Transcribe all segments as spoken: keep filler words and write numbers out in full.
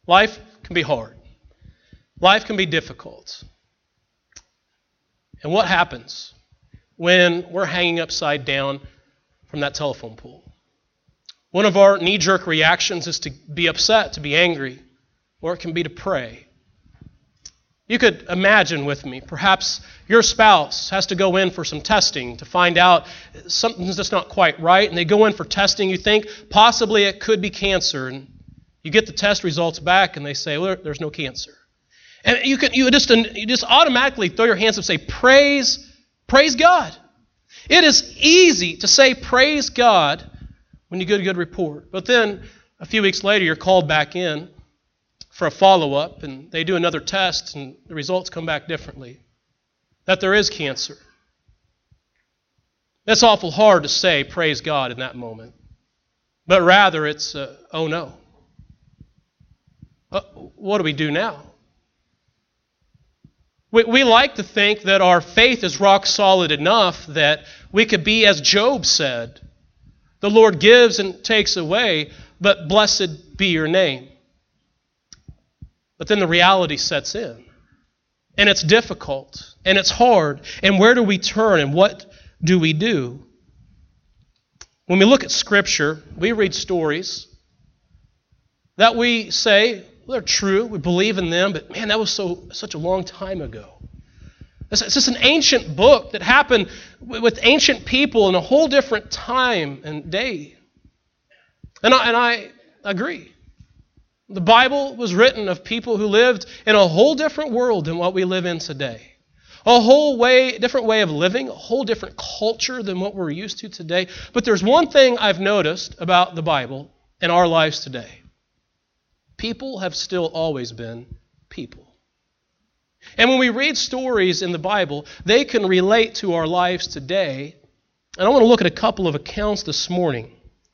Life can be hard. Life can be difficult. And what happens when we're hanging upside down from that telephone pole? One of our knee-jerk reactions is to be upset, to be angry, or it can be to pray. You could imagine with me, perhaps your spouse has to go in for some testing to find out something's just not quite right, and they go in for testing. You think possibly it could be cancer, and you get the test results back, and they say, well, there's no cancer. And you can you just you just automatically throw your hands up and say, praise, praise God. It is easy to say praise God when you get a good report. But then a few weeks later, you're called back in for a follow-up, and they do another test, and the results come back differently, that there is cancer. It's awful hard to say praise God in that moment. But rather it's, uh, oh no. Uh, what do we do now? We, we like to think that our faith is rock solid enough that we could be as Job said, the Lord gives and takes away, but blessed be your name. But then the reality sets in. And it's difficult. And it's hard. And where do we turn? And what do we do? When we look at Scripture, we read stories that we say, well, they're true. We believe in them. But man, that was so such a long time ago. It's just an ancient book that happened with ancient people in a whole different time and day. And I, and I agree. The Bible was written of people who lived in a whole different world than what we live in today. A whole way, different way of living, a whole different culture than what we're used to today. But there's one thing I've noticed about the Bible and our lives today. People have still always been people. And when we read stories in the Bible, they can relate to our lives today. And I want to look at a couple of accounts this morning.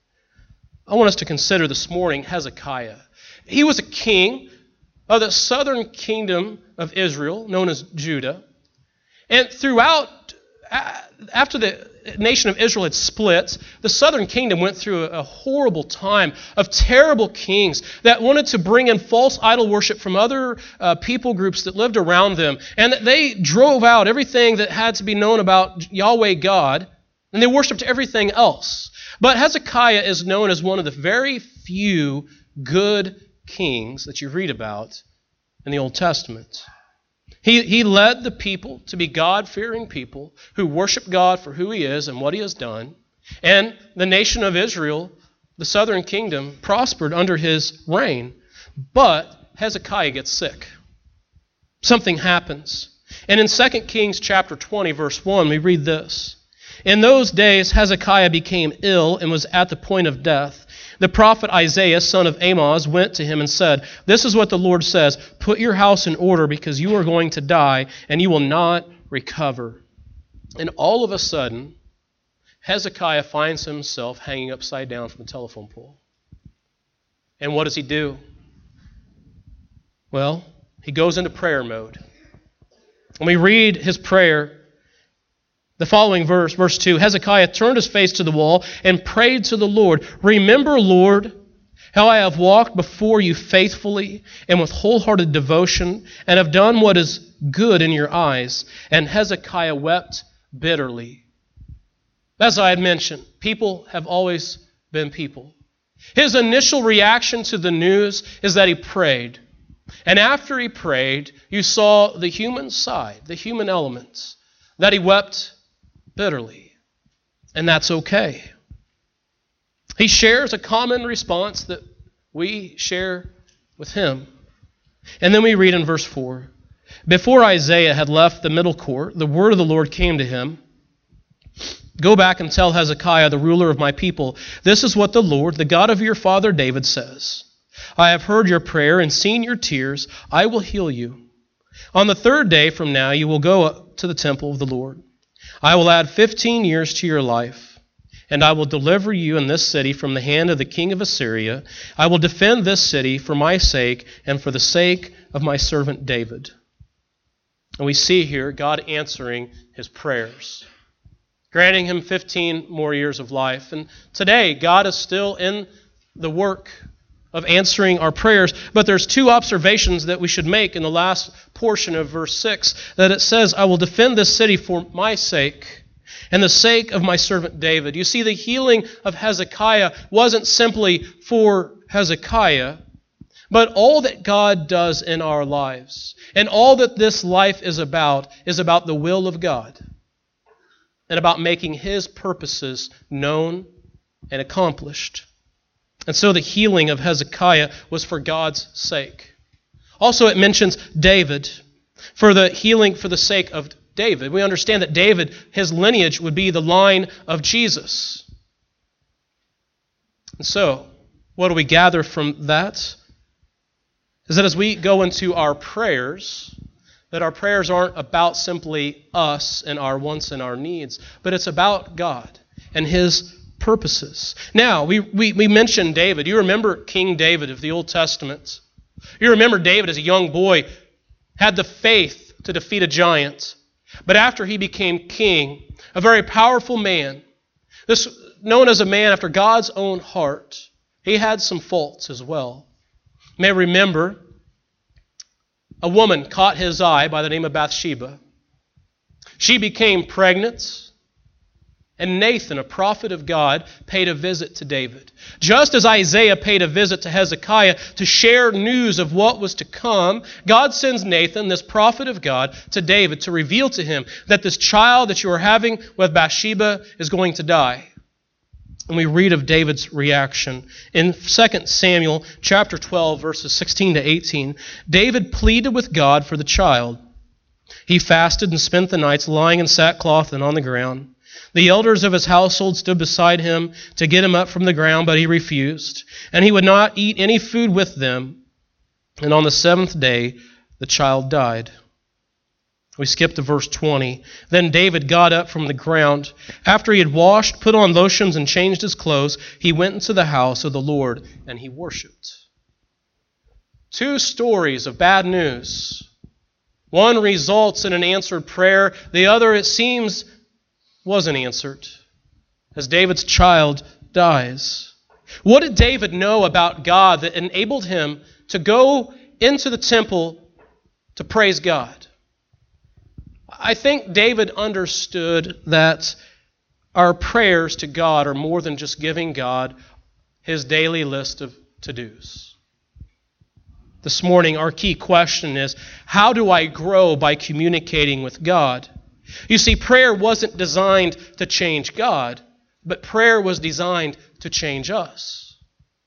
I want us to consider this morning Hezekiah. He was a king of the southern kingdom of Israel, known as Judah. And throughout, after the nation of Israel had split, the southern kingdom went through a horrible time of terrible kings that wanted to bring in false idol worship from other uh, people groups that lived around them. And they drove out everything that had to be known about Yahweh God, and they worshipped everything else. But Hezekiah is known as one of the very few good kings that you read about in the Old Testament. He, he led the people to be God-fearing people who worship God for who He is and what He has done. And the nation of Israel, the southern kingdom, prospered under his reign. But Hezekiah gets sick. Something happens. And in Second Kings chapter twenty, verse one, we read this. In those days Hezekiah became ill and was at the point of death. The prophet Isaiah, son of Amoz, went to him and said, this is what the Lord says, put your house in order because you are going to die and you will not recover. And all of a sudden, Hezekiah finds himself hanging upside down from a telephone pole. And what does he do? Well, he goes into prayer mode. When we read his prayer, the following verse, verse two, Hezekiah turned his face to the wall and prayed to the Lord, remember, Lord, how I have walked before you faithfully and with wholehearted devotion and have done what is good in your eyes. And Hezekiah wept bitterly. As I had mentioned, people have always been people. His initial reaction to the news is that he prayed. And after he prayed, you saw the human side, the human elements, that he wept bitterly. And that's okay. He shares a common response that we share with him. And then we read in verse four, before Isaiah had left the middle court, the word of the Lord came to him. Go back and tell Hezekiah, the ruler of my people, this is what the Lord, the God of your father David, says. I have heard your prayer and seen your tears. I will heal you. On the third day from now, you will go up to the temple of the Lord. I will add fifteen years to your life, and I will deliver you in this city from the hand of the king of Assyria. I will defend this city for my sake and for the sake of my servant David. And we see here God answering his prayers, granting him fifteen more years of life. And today, God is still in the work of answering our prayers. But there's two observations that we should make in the last portion of verse six, that it says, I will defend this city for my sake and the sake of my servant David. You see, the healing of Hezekiah wasn't simply for Hezekiah, but all that God does in our lives and all that this life is about is about the will of God and about making His purposes known and accomplished. And so the healing of Hezekiah was for God's sake. Also, it mentions David for the healing for the sake of David. We understand that David, his lineage would be the line of Jesus. And so, what do we gather from that? Is that as we go into our prayers, that our prayers aren't about simply us and our wants and our needs, but it's about God and His purposes. Now, we, we, we mentioned David. You remember King David of the Old Testament. You remember David as a young boy had the faith to defeat a giant. But after he became king, a very powerful man, this known as a man after God's own heart, he had some faults as well. You may remember a woman caught his eye by the name of Bathsheba. She became pregnant. And Nathan, a prophet of God, paid a visit to David. Just as Isaiah paid a visit to Hezekiah to share news of what was to come, God sends Nathan, this prophet of God, to David to reveal to him that this child that you are having with Bathsheba is going to die. And we read of David's reaction. In Second Samuel chapter twelve, verses sixteen to eighteen, David pleaded with God for the child. He fasted and spent the nights lying in sackcloth and on the ground. The elders of his household stood beside him to get him up from the ground, but he refused. And he would not eat any food with them. And on the seventh day, the child died. We skip to verse twenty. Then David got up from the ground. After he had washed, put on lotions, and changed his clothes, he went into the house of the Lord, and he worshipped. Two stories of bad news. One results in an answered prayer. The other, it seems, wasn't answered as David's child dies. What did David know about God that enabled him to go into the temple to praise God? I think David understood that our prayers to God are more than just giving God His daily list of to-dos. This morning, our key question is, how do I grow by communicating with God? You see, prayer wasn't designed to change God, but prayer was designed to change us.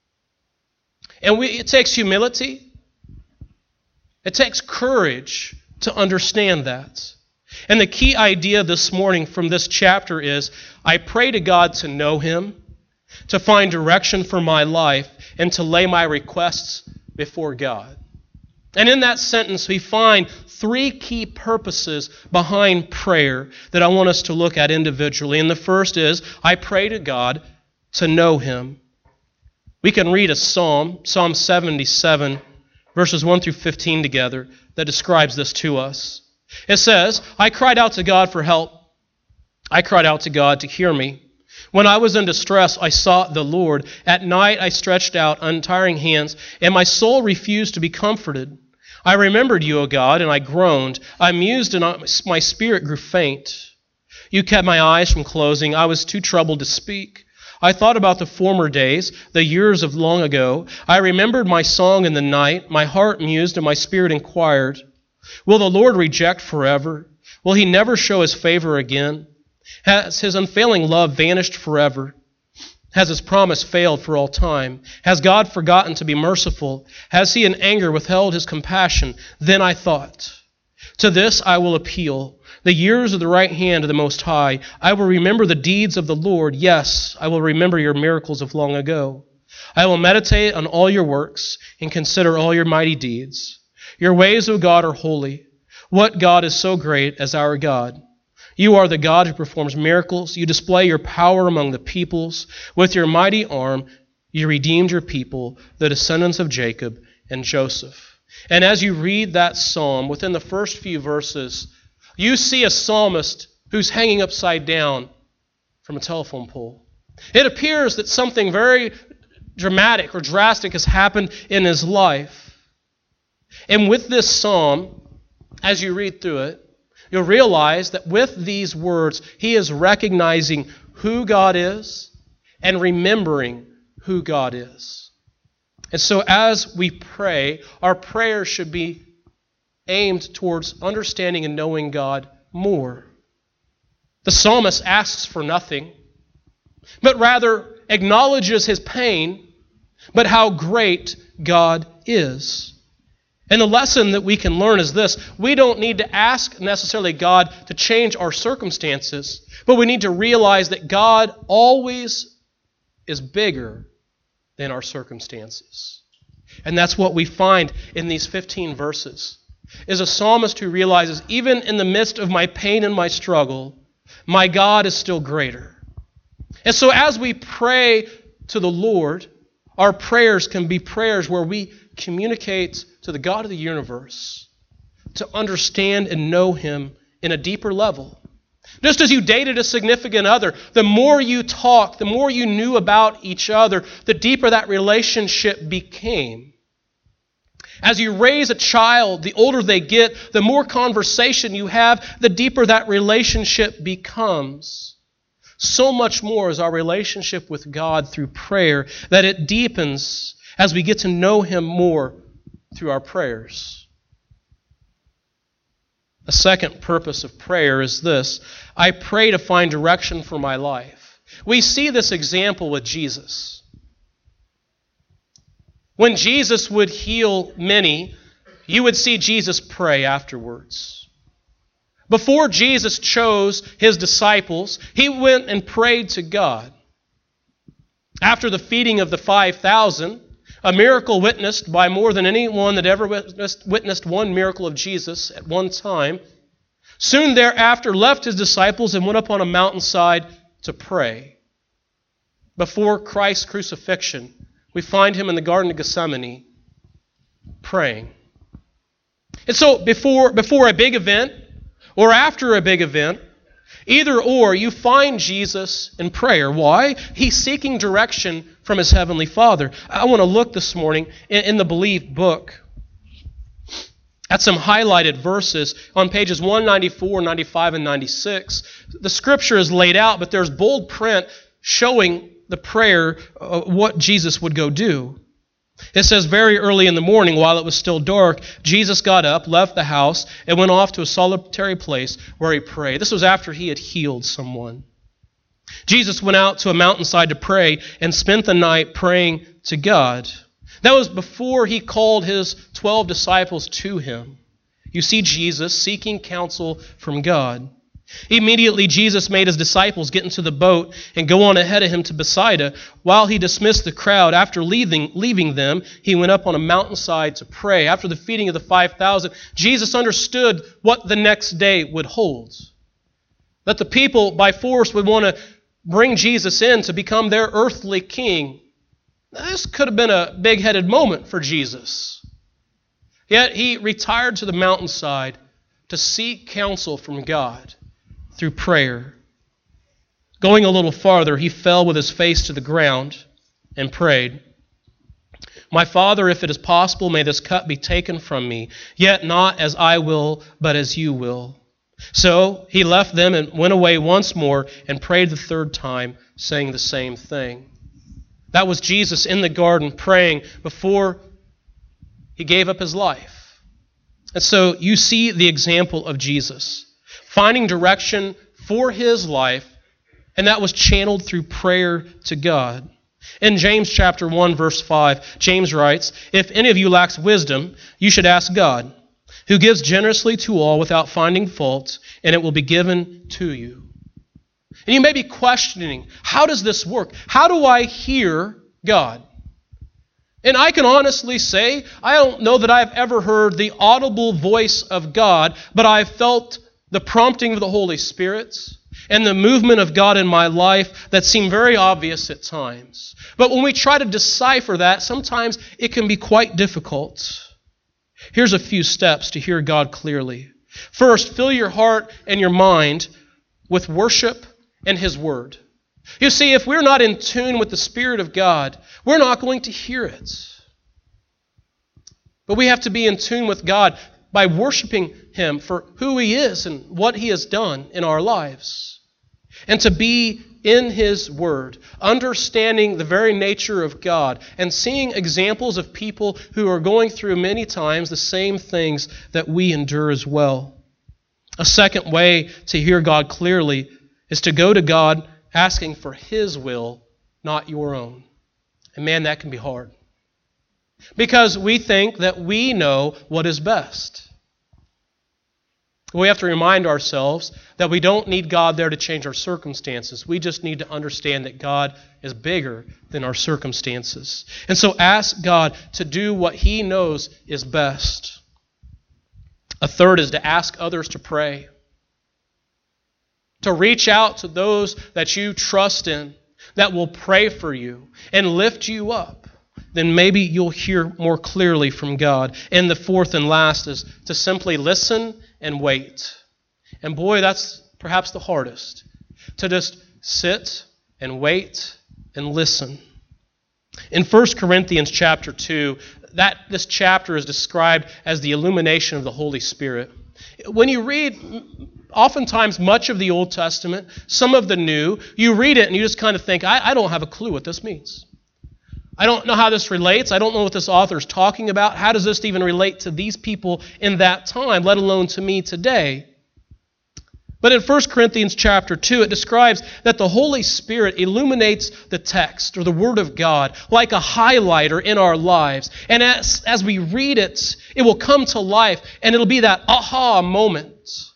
And we, it takes humility. It takes courage to understand that. And the key idea this morning from this chapter is, I pray to God to know Him, to find direction for my life, and to lay my requests before God. And in that sentence, we find three key purposes behind prayer that I want us to look at individually. And the first is, I pray to God to know Him. We can read a psalm, Psalm seventy-seven, verses one through fifteen together, that describes this to us. It says, I cried out to God for help. I cried out to God to hear me. When I was in distress, I sought the Lord. At night I stretched out untiring hands, and my soul refused to be comforted. I remembered you, O God, and I groaned. I mused, and my spirit grew faint. You kept my eyes from closing. I was too troubled to speak. I thought about the former days, the years of long ago. I remembered my song in the night. My heart mused, and my spirit inquired, will the Lord reject forever? Will He never show His favor again? Has His unfailing love vanished forever? Has His promise failed for all time? Has God forgotten to be merciful? Has He in anger withheld His compassion? Then I thought, to this I will appeal, the years of the right hand of the Most High. I will remember the deeds of the Lord. Yes, I will remember your miracles of long ago. I will meditate on all your works and consider all your mighty deeds. Your ways, O God, are holy. What God is so great as our God? You are the God who performs miracles. You display your power among the peoples. With your mighty arm, you redeemed your people, the descendants of Jacob and Joseph. And as you read that psalm, within the first few verses, you see a psalmist who's hanging upside down from a telephone pole. It appears that something very dramatic or drastic has happened in his life. And with this psalm, as you read through it, you'll realize that with these words, he is recognizing who God is and remembering who God is. And so as we pray, our prayers should be aimed towards understanding and knowing God more. The psalmist asks for nothing, but rather acknowledges his pain, but how great God is. And the lesson that we can learn is this: we don't need to ask necessarily God to change our circumstances, but we need to realize that God always is bigger than our circumstances. And that's what we find in these fifteen verses, is a psalmist who realizes, even in the midst of my pain and my struggle, my God is still greater. And so as we pray to the Lord, our prayers can be prayers where we communicate to the God of the universe to understand and know Him in a deeper level. Just as you dated a significant other, the more you talked, the more you knew about each other, the deeper that relationship became. As you raise a child, the older they get, the more conversation you have, the deeper that relationship becomes. So much more is our relationship with God through prayer, that it deepens as we get to know Him more through our prayers. A second purpose of prayer is this: I pray to find direction for my life. We see this example with Jesus. When Jesus would heal many, you would see Jesus pray afterwards. Before Jesus chose His disciples, He went and prayed to God. After the feeding of the five thousand, a miracle witnessed by more than anyone that ever witnessed, witnessed one miracle of Jesus at one time, soon thereafter left His disciples and went up on a mountainside to pray. Before Christ's crucifixion, we find Him in the Garden of Gethsemane praying. And so before, before a big event or after a big event, either or, you find Jesus in prayer. Why? He's seeking direction from His Heavenly Father. I want to look this morning in, in the Believe book at some highlighted verses on pages one ninety-four, ninety-five, and ninety-six. The Scripture is laid out, but there's bold print showing the prayer, uh, what Jesus would go do. It says, very early in the morning, while it was still dark, Jesus got up, left the house, and went off to a solitary place where He prayed. This was after He had healed someone. Jesus went out to a mountainside to pray and spent the night praying to God. That was before He called His twelve disciples to Him. You see Jesus seeking counsel from God. Immediately, Jesus made His disciples get into the boat and go on ahead of Him to Bethsaida. While He dismissed the crowd, after leaving, leaving them, He went up on a mountainside to pray. After the feeding of the five thousand, Jesus understood what the next day would hold. That the people by force would want to bring Jesus in to become their earthly king. This could have been a big-headed moment for Jesus. Yet He retired to the mountainside to seek counsel from God through prayer. Going a little farther, He fell with His face to the ground and prayed, My Father, if it is possible, may this cup be taken from me, yet not as I will, but as You will. So He left them and went away once more and prayed the third time, saying the same thing. That was Jesus in the garden praying before He gave up His life. And so you see the example of Jesus finding direction for His life, and that was channeled through prayer to God. In James chapter one, verse five, James writes, If any of you lacks wisdom, you should ask God, who gives generously to all without finding fault, and it will be given to you. And you may be questioning, how does this work? How do I hear God? And I can honestly say, I don't know that I've ever heard the audible voice of God, but I've felt the prompting of the Holy Spirit and the movement of God in my life that seem very obvious at times. But when we try to decipher that, sometimes it can be quite difficult. Here's a few steps to hear God clearly. First, fill your heart and your mind with worship and His Word. You see, if we're not in tune with the Spirit of God, we're not going to hear it. But we have to be in tune with God by worshiping Him for who He is and what He has done in our lives. And to be in His Word, understanding the very nature of God, and seeing examples of people who are going through many times the same things that we endure as well. A second way to hear God clearly is to go to God asking for His will, not your own. And man, that can be hard. Because we think that we know what is best. We have to remind ourselves that we don't need God there to change our circumstances. We just need to understand that God is bigger than our circumstances. And so ask God to do what He knows is best. A third is to ask others to pray. To reach out to those that you trust in, that will pray for you and lift you up. Then maybe you'll hear more clearly from God. And the fourth and last is to simply listen and wait. And boy, that's perhaps the hardest. To just sit and wait and listen. In First Corinthians chapter two, that this chapter is described as the illumination of the Holy Spirit. When you read oftentimes much of the Old Testament, some of the New, you read it and you just kind of think, I, I don't have a clue what this means. I don't know how this relates. I don't know what this author is talking about. How does this even relate to these people in that time, let alone to me today? But in First Corinthians chapter two, it describes that the Holy Spirit illuminates the text or the Word of God like a highlighter in our lives. And as, as we read it, it will come to life and it'll be that aha moment.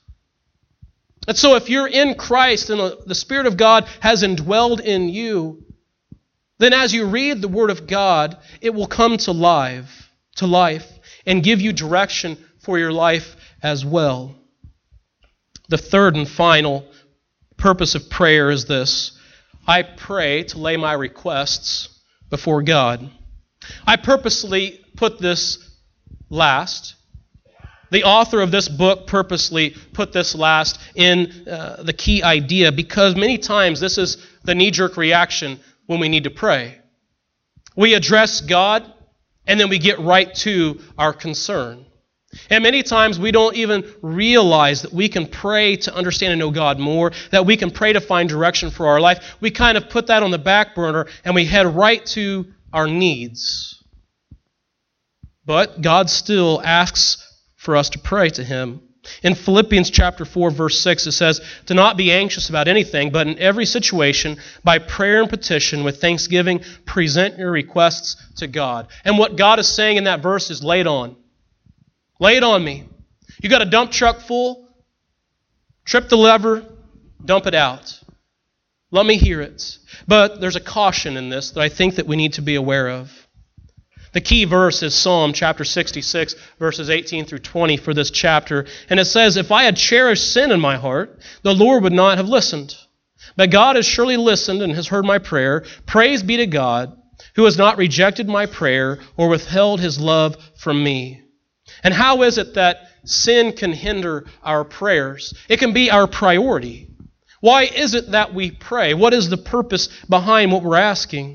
And so if you're in Christ and the Spirit of God has indwelled in you, then as you read the Word of God, it will come to life, to life and give you direction for your life as well. The third and final purpose of prayer is this. I pray to lay my requests before God. I purposely put this last. The author of this book purposely put this last in uh, the key idea because many times this is the knee-jerk reaction when we need to pray. We address God and then we get right to our concern. And many times we don't even realize that we can pray to understand and know God more, that we can pray to find direction for our life. We kind of put that on the back burner and we head right to our needs. But God still asks for us to pray to Him. In Philippians chapter four, verse six, it says, "Do not be anxious about anything, but in every situation, by prayer and petition, with thanksgiving, present your requests to God." And what God is saying in that verse is, lay it on. Lay it on me. You got a dump truck full? Trip the lever, dump it out. Let me hear it. But there's a caution in this that I think that we need to be aware of. The key verse is Psalm chapter sixty-six, verses eighteen through twenty for this chapter. And it says, "If I had cherished sin in my heart, the Lord would not have listened. But God has surely listened and has heard my prayer. Praise be to God, who has not rejected my prayer or withheld His love from me." And how is it that sin can hinder our prayers? It can be our priority. Why is it that we pray? What is the purpose behind what we're asking?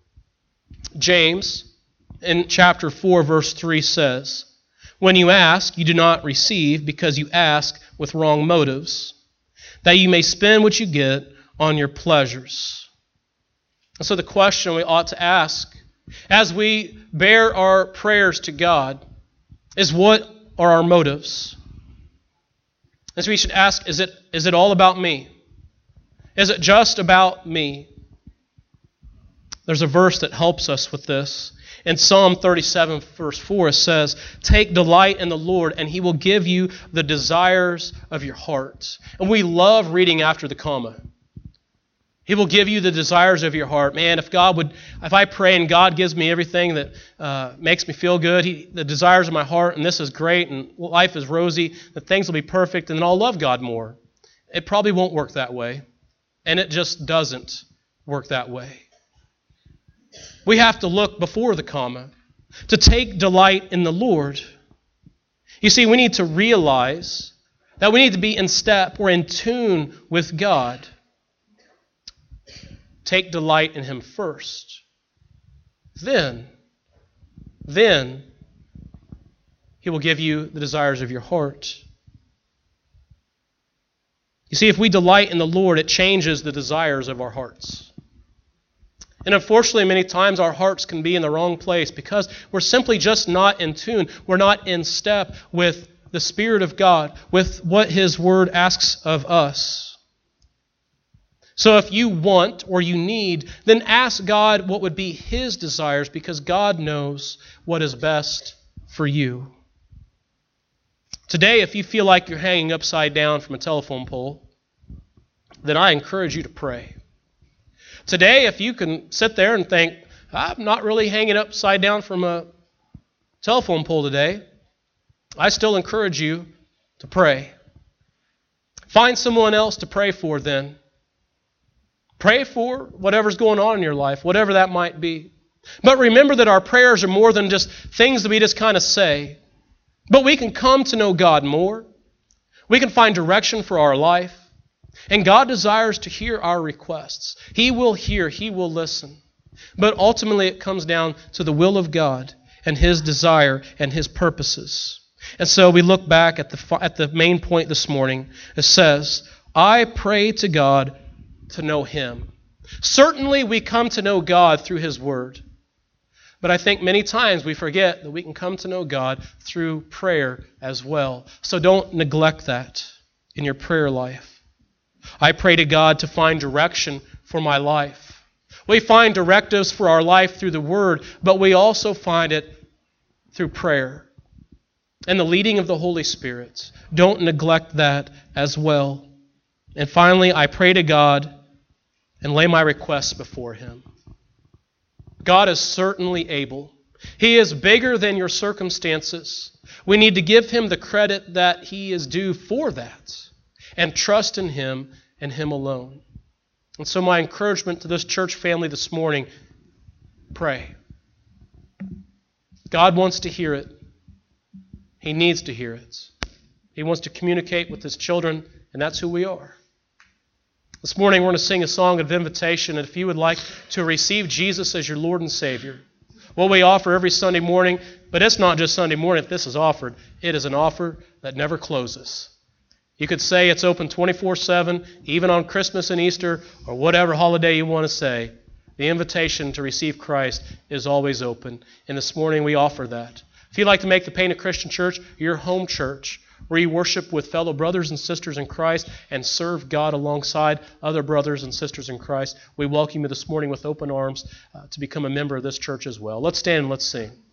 James, in chapter four, verse three says, "When you ask, you do not receive because you ask with wrong motives, that you may spend what you get on your pleasures." And so the question we ought to ask as we bear our prayers to God is, what are our motives? And so we should ask, is it, is it all about me? Is it just about me? There's a verse that helps us with this. In Psalm thirty-seven, verse four, it says, "Take delight in the Lord, and He will give you the desires of your heart." And we love reading after the comma. He will give you the desires of your heart. Man, if God would, if I pray and God gives me everything that uh, makes me feel good, he, the desires of my heart, and this is great, and life is rosy, that things will be perfect, and then I'll love God more. It probably won't work that way. And it just doesn't work that way. We have to look before the comma to take delight in the Lord. You see, we need to realize that we need to be in step or in tune with God. take delight in Him first. Then, then He will give you the desires of your heart. You see, if we delight in the Lord, it changes the desires of our hearts. And unfortunately, many times our hearts can be in the wrong place because we're simply just not in tune. We're not in step with the Spirit of God, with what His Word asks of us. So if you want or you need, then ask God what would be His desires, because God knows what is best for you. Today, if you feel like you're hanging upside down from a telephone pole, then I encourage you to pray. Today, if you can sit there and think, I'm not really hanging upside down from a telephone pole today, I still encourage you to pray. Find someone else to pray for then. Pray for whatever's going on in your life, whatever that might be. But remember that our prayers are more than just things that we just kind of say. But we can come to know God more. We can find direction for our life. And God desires to hear our requests. He will hear, He will listen. But ultimately it comes down to the will of God and His desire and His purposes. And so we look back at the, at the main point this morning. It says, I pray to God to know Him. Certainly we come to know God through His Word. But I think many times we forget that we can come to know God through prayer as well. So don't neglect that in your prayer life. I pray to God to find direction for my life. We find directives for our life through the Word, but we also find it through prayer and the leading of the Holy Spirit. Don't neglect that as well. And finally, I pray to God and lay my requests before Him. God is certainly able. He is bigger than your circumstances. We need to give Him the credit that He is due for that and trust in Him and Him alone. And so my encouragement to this church family this morning, pray. God wants to hear it. He needs to hear it. He wants to communicate with His children, and that's who we are. This morning we're going to sing a song of invitation, and if you would like to receive Jesus as your Lord and Savior, what we offer every Sunday morning, but it's not just Sunday morning if this is offered, it is an offer that never closes. You could say it's open twenty-four seven, even on Christmas and Easter, or whatever holiday you want to say. The invitation to receive Christ is always open, and this morning we offer that. If you'd like to make the Painted Christian Church your home church, where you worship with fellow brothers and sisters in Christ and serve God alongside other brothers and sisters in Christ, we welcome you this morning with open arms uh, to become a member of this church as well. Let's stand and let's sing.